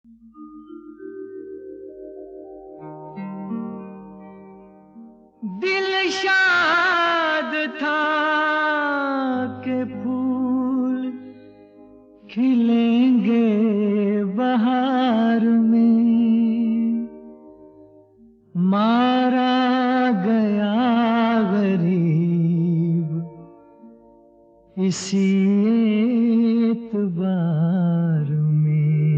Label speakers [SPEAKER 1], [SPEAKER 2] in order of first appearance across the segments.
[SPEAKER 1] दिल शाद था कि फूल खिलेंगे बहार में, मारा गया गरीब इसी एतबार में।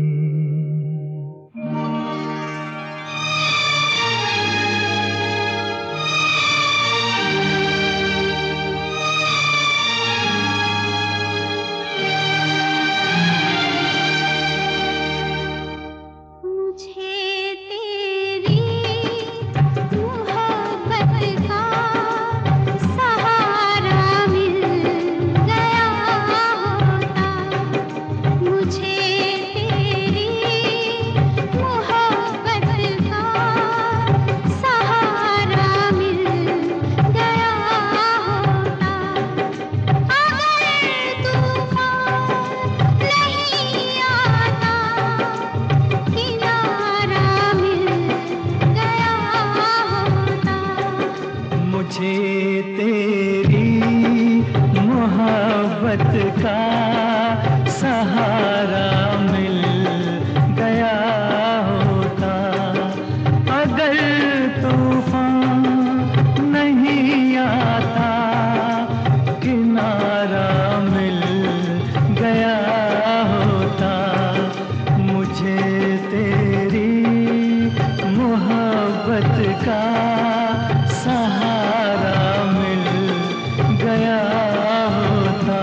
[SPEAKER 1] मुझे तेरी मोहब्बत का सहारा मिल गया होता, अगर तूफान नहीं आता किनारा मिल गया होता। मुझे तेरी मोहब्बत का सहारा मिल गया होता।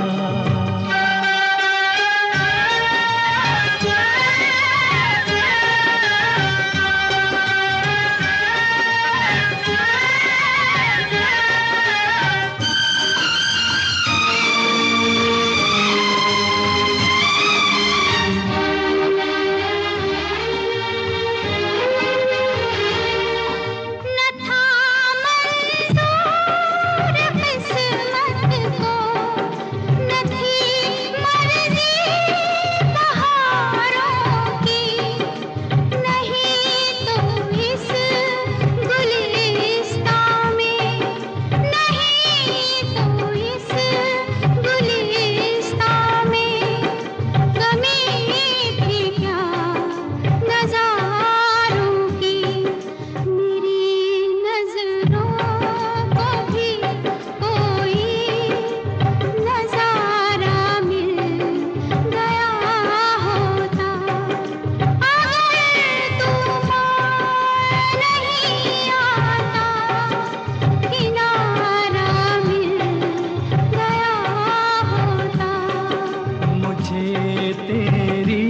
[SPEAKER 1] तेरी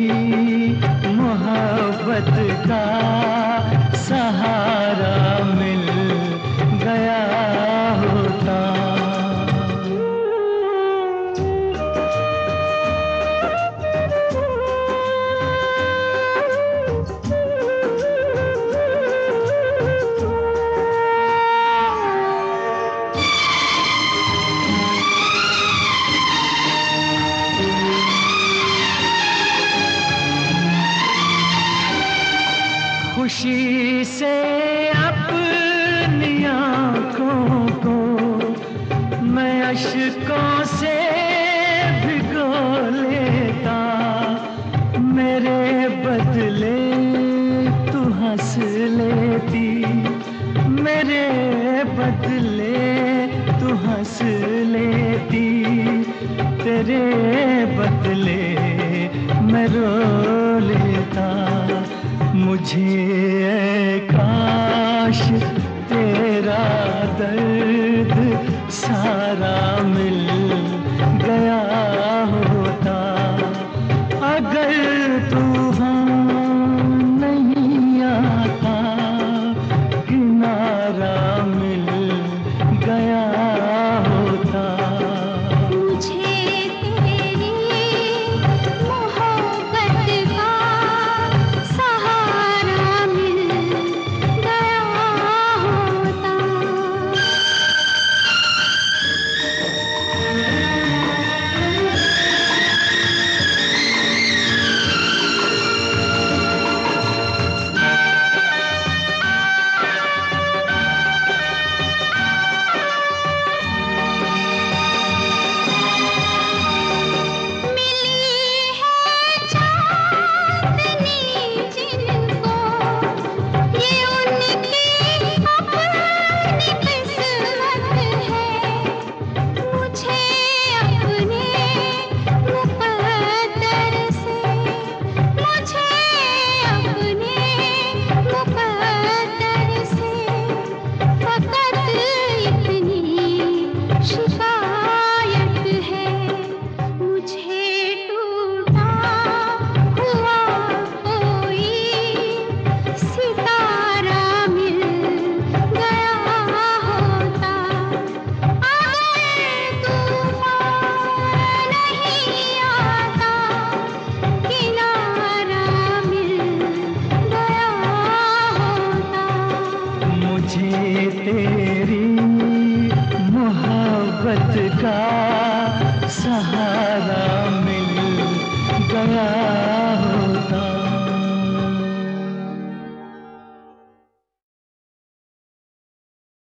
[SPEAKER 1] मोहब्बत का सहारा मिल गया होता। खुशी से अपनी आँखों को मैं अश्कों से भिगो लेता, मेरे बदले तू हंस लेती, मेरे बदले तू हंस लेती, तेरे बदले मैं रो लेता। मुझे काश तेरा दर्द सारा मिल गया होता, अगर तूफान नहीं आता किनारा मिल गया होता। मुझे तेरी मोहब्बत का सहारा